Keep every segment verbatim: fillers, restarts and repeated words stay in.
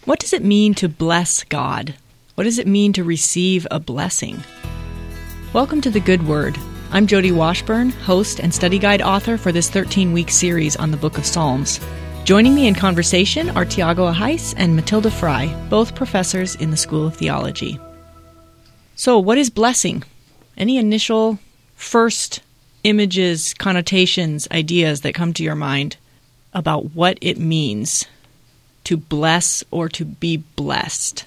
What does it mean to bless God? What does it mean to receive a blessing? Welcome to The Good Word. I'm Jody Washburn, host and study guide author for this thirteen-week series on the Book of Psalms. Joining me in conversation are Tiago Ahais and Matilda Fry, both professors in the School of Theology. So, what is blessing? Any initial, first images, connotations, ideas that come to your mind about what it means to bless or to be blessed?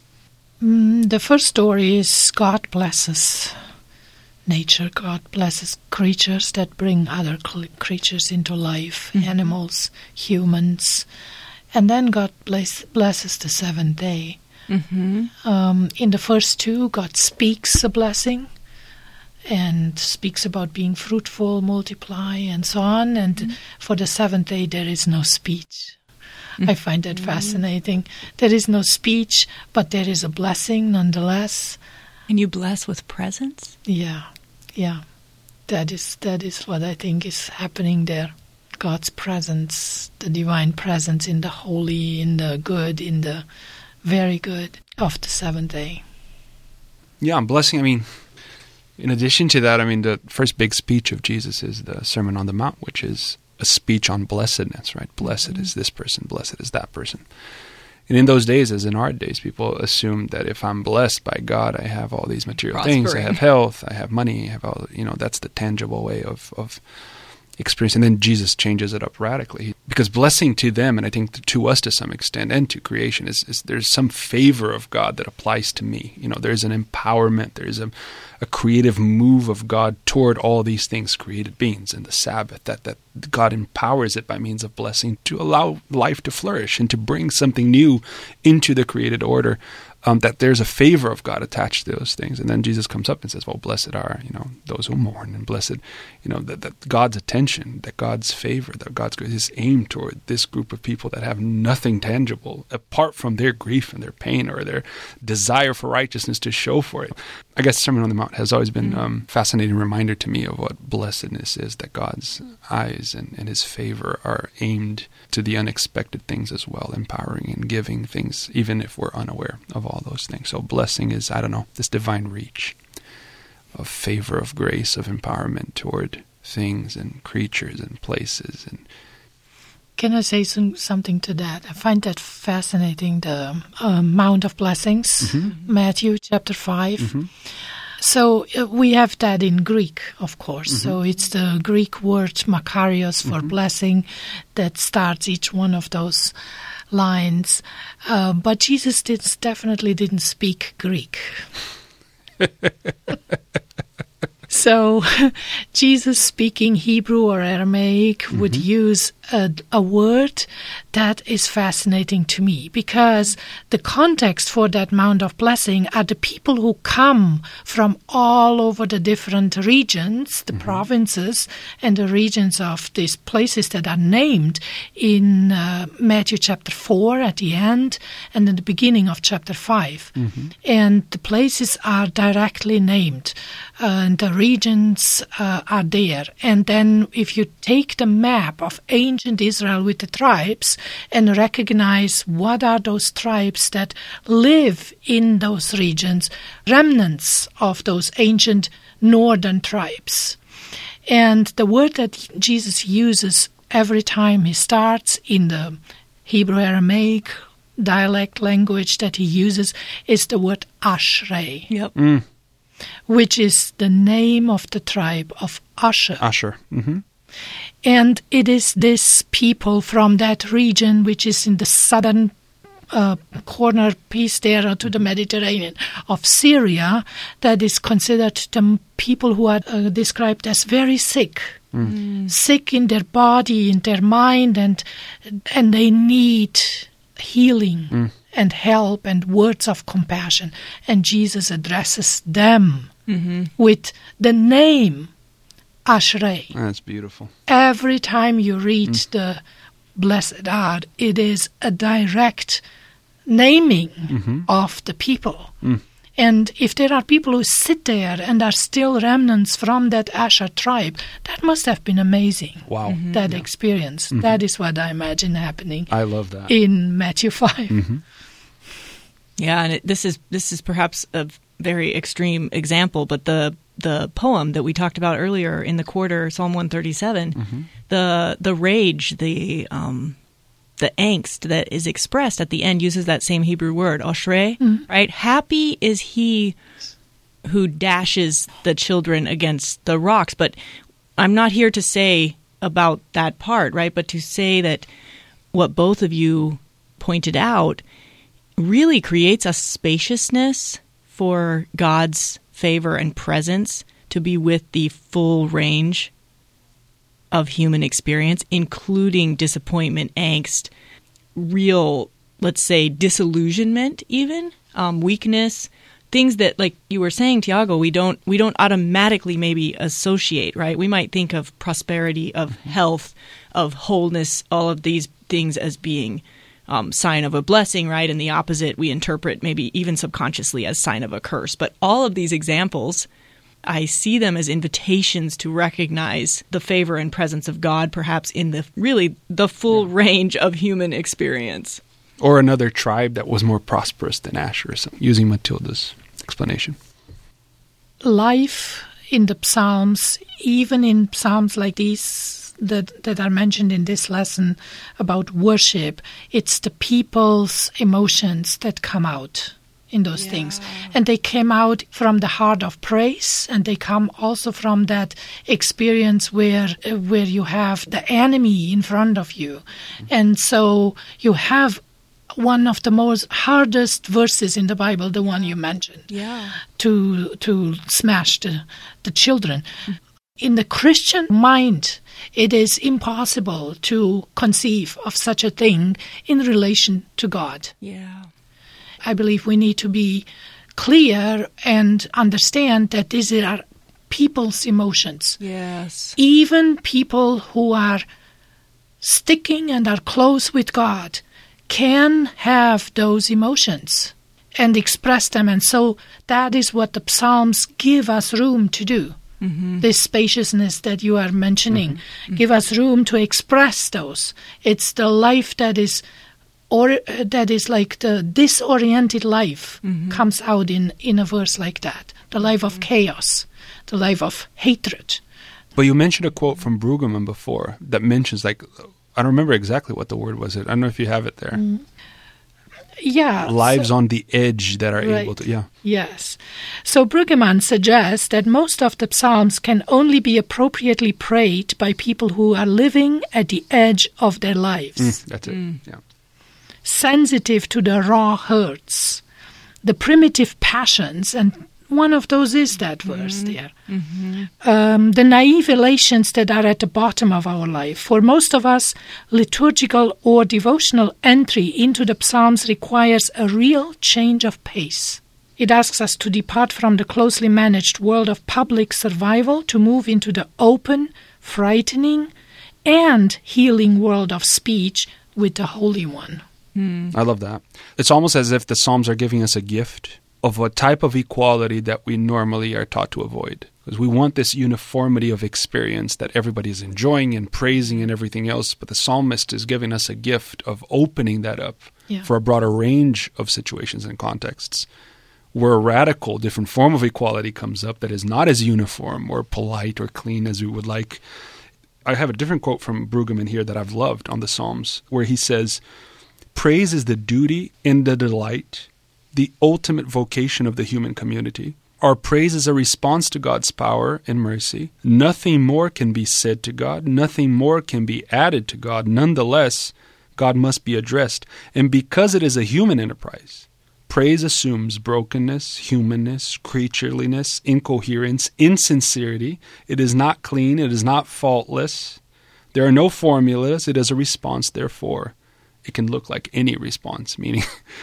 Mm, the first story is God blesses nature. God blesses creatures that bring other cl- creatures into life, mm-hmm. animals, humans. And then God bless, blesses the seventh day. Mm-hmm. Um, in the first two, God speaks a blessing and speaks about being fruitful, multiply, and so on. And mm-hmm. for the seventh day, there is no speech. Mm-hmm. I find that fascinating. There is no speech, but there is a blessing nonetheless. And you bless with presence? Yeah, yeah. That is that is what I think is happening there. God's presence, the divine presence in the holy, in the good, in the very good of the seventh day. Yeah, blessing, I mean, in addition to that, I mean, the first big speech of Jesus is the Sermon on the Mount, which is a speech on blessedness, right? Blessed mm-hmm. is this person, blessed is that person. And in those days, as in our days, people assume that if I'm blessed by God, I have all these material Prospering. things. I have health, I have money, I have all, you know, that's the tangible way of, of experience. And then Jesus changes it up radically. Because blessing to them, and I think to us to some extent, and to creation, is, is there's some favor of God that applies to me. You know, there's an empowerment, there's a, a creative move of God toward all these things, created beings, and the Sabbath, that, that God empowers it by means of blessing to allow life to flourish and to bring something new into the created order. Um, that there's a favor of God attached to those things. And then Jesus comes up and says, well, blessed are, you know, those who mourn, and blessed, you know, that, that God's attention, that God's favor, that God's grace is aimed toward this group of people that have nothing tangible apart from their grief and their pain or their desire for righteousness to show for it. I guess Sermon on the Mount has always been a um, fascinating reminder to me of what blessedness is, that God's eyes and, and his favor are aimed to the unexpected things as well, empowering and giving things, even if we're unaware of all those things. So blessing is, I don't know, this divine reach of favor, of grace, of empowerment toward things and creatures and places. And can I say some, something to that? I find that fascinating, the uh, Mount of Blessings, mm-hmm. Matthew chapter five. Mm-hmm. So uh, we have that in Greek, of course. Mm-hmm. So it's the Greek word makarios for mm-hmm. blessing that starts each one of those lines. Uh, but Jesus did, definitely didn't speak Greek. So Jesus, speaking Hebrew or Aramaic, mm-hmm. would use a, a word that is fascinating to me, because the context for that Mount of Blessing are the people who come from all over the different regions, the mm-hmm. provinces and the regions of these places that are named in uh, Matthew chapter four at the end and in the beginning of chapter five. Mm-hmm. And the places are directly named. Uh, and the regions uh, are there. And then if you take the map of ancient Israel with the tribes and recognize what are those tribes that live in those regions, remnants of those ancient northern tribes. And the word that Jesus uses every time he starts in the Hebrew Aramaic dialect language that he uses is the word Ashrei. Yep. Mm. Which is the name of the tribe of Asher. Asher. Mm-hmm. And it is this people from that region, which is in the southern uh, corner piece there to the Mediterranean of Syria, that is considered the people who are uh, described as very sick. Mm. Mm. Sick in their body, in their mind, and and they need healing. Mm. And help and words of compassion. And Jesus addresses them mm-hmm. with the name Ashrei. That's beautiful. Every time you read mm. the Blessed Are, it is a direct naming mm-hmm. of the people. Mm. And if there are people who sit there and are still remnants from that Asher tribe, that must have been amazing. Wow. Mm-hmm. That yeah. experience. Mm-hmm. That is what I imagine happening. I love that. In Matthew five. Mm-hmm. Yeah, and it, this is this is perhaps a very extreme example, but the the poem that we talked about earlier in the quarter, Psalm one thirty-seven, mm-hmm. the the rage, the um, the angst that is expressed at the end uses that same Hebrew word, oshrei, mm-hmm. right? Happy is he who dashes the children against the rocks. But I'm not here to say about that part, right? But to say that what both of you pointed out really creates a spaciousness for God's favor and presence to be with the full range of human experience, including disappointment, angst, real, let's say, disillusionment even, um, weakness, things that, like you were saying, Tiago, we don't we don't automatically maybe associate, right? We might think of prosperity, of health, of wholeness, all of these things as being Um, sign of a blessing, right? And the opposite we interpret maybe even subconsciously as sign of a curse. But all of these examples, I see them as invitations to recognize the favor and presence of God, perhaps in the really the full yeah. range of human experience. Or another tribe that was more prosperous than Asher, using Matilda's explanation. Life in the Psalms, even in Psalms like these, That, that are mentioned in this lesson about worship, it's the people's emotions that come out in those yeah. things. And they came out from the heart of praise, and they come also from that experience where uh, where you have the enemy in front of you. Mm-hmm. And so you have one of the most hardest verses in the Bible, the one you mentioned, yeah. to to smash the, the children. Mm-hmm. In the Christian mind, it is impossible to conceive of such a thing in relation to God. Yeah. I believe we need to be clear and understand that these are people's emotions. Yes. Even people who are sticking and are close with God can have those emotions and express them. And so that is what the Psalms give us room to do. Mm-hmm. This spaciousness that you are mentioning, mm-hmm. give us room to express those. It's the life that is, or uh, that is like the disoriented life mm-hmm. comes out in, in a verse like that. The life of chaos, the life of hatred. But you mentioned a quote from Brueggemann before that mentions, like, I don't remember exactly what the word was. It I don't know if you have it there. Mm. Yeah. Lives so, on the edge that are right. able to, yeah. Yes. So Brueggemann suggests that most of the Psalms can only be appropriately prayed by people who are living at the edge of their lives. Mm, that's it, mm. yeah. Sensitive to the raw hurts, the primitive passions, and one of those is that verse mm-hmm. there. Mm-hmm. Um, the naive elations that are at the bottom of our life. For most of us, liturgical or devotional entry into the Psalms requires a real change of pace. It asks us to depart from the closely managed world of public survival to move into the open, frightening, and healing world of speech with the Holy One. Mm. I love that. It's almost as if the Psalms are giving us a gift of a type of equality that we normally are taught to avoid. Because we want this uniformity of experience that everybody is enjoying and praising and everything else, but the psalmist is giving us a gift of opening that up yeah. for a broader range of situations and contexts, where a radical, different form of equality comes up that is not as uniform or polite or clean as we would like. I have a different quote from Brueggemann here that I've loved on the Psalms, where he says, "Praise is the duty and the delight, the ultimate vocation of the human community. Our praise is a response to God's power and mercy. Nothing more can be said to God. Nothing more can be added to God. Nonetheless, God must be addressed. And because it is a human enterprise, praise assumes brokenness, humanness, creatureliness, incoherence, insincerity. It is not clean. It is not faultless. There are no formulas. It is a response, therefore. It can look like any response, meaning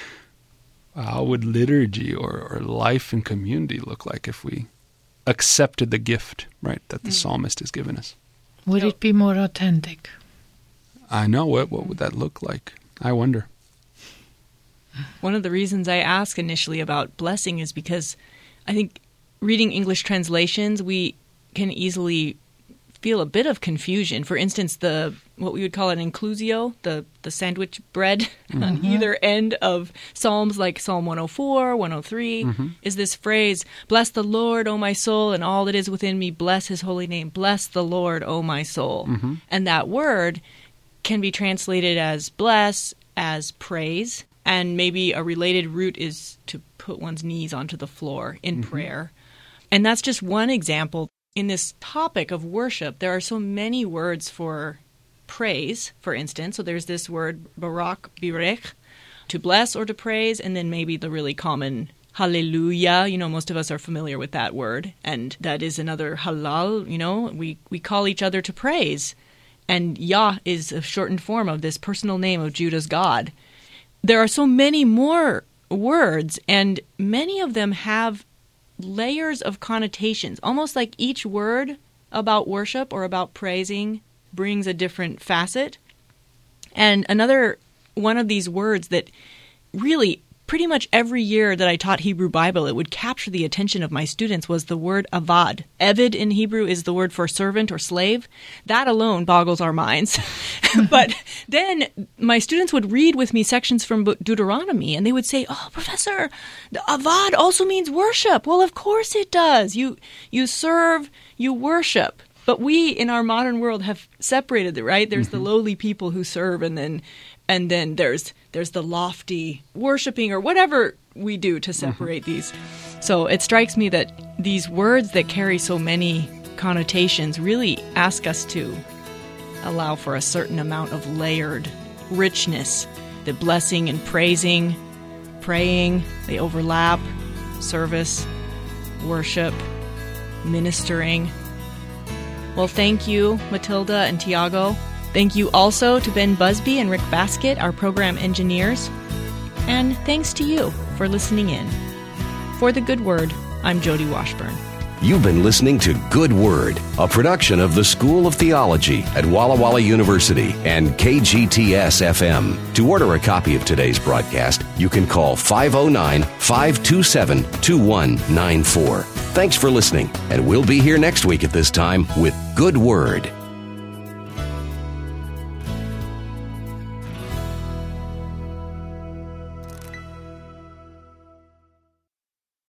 how would liturgy or, or life and community look like if we accepted the gift, right, that the mm. psalmist has given us? Would it be more authentic? I know. What, what would that look like? I wonder. One of the reasons I asked initially about blessing is because I think reading English translations, we can easily feel a bit of confusion. For instance, the what we would call an inclusio, the, the sandwich bread mm-hmm. on either end of Psalms like Psalm one oh four, one oh three, mm-hmm. is this phrase, "Bless the Lord, O my soul, and all that is within me. Bless his holy name. Bless the Lord, O my soul." Mm-hmm. And that word can be translated as bless, as praise, and maybe a related root is to put one's knees onto the floor in mm-hmm. prayer. And that's just one example. In this topic of worship, there are so many words for praise, for instance. So there's this word, barak, birech, to bless or to praise, and then maybe the really common hallelujah. You know, most of us are familiar with that word, and that is another halal. You know, we, we call each other to praise. And Yah is a shortened form of this personal name of Judah's God. There are so many more words, and many of them have layers of connotations, almost like each word about worship or about praising brings a different facet. And another one of these words that really pretty much every year that I taught Hebrew Bible, it would capture the attention of my students was the word avad. Eved in Hebrew is the word for servant or slave. That alone boggles our minds. But then my students would read with me sections from Deuteronomy, and they would say, "Oh, Professor, the avad also means worship." Well, of course it does. You you serve, you worship. But we in our modern world have separated it, right? There's mm-hmm. the lowly people who serve, and then and then there's there's the lofty worshiping or whatever we do to separate mm-hmm. these. So it strikes me that these words that carry so many connotations really ask us to allow for a certain amount of layered richness. The blessing and praising, praying, they overlap, service, worship, ministering. Well, thank you, Matilda and Tiago. Thank you also to Ben Busby and Rick Baskett, our program engineers. And thanks to you for listening in. For The Good Word, I'm Jody Washburn. You've been listening to Good Word, a production of the School of Theology at Walla Walla University and K G T S F M. To order a copy of today's broadcast, you can call five oh nine, five two seven, two one nine four. Thanks for listening, and we'll be here next week at this time with Good Word.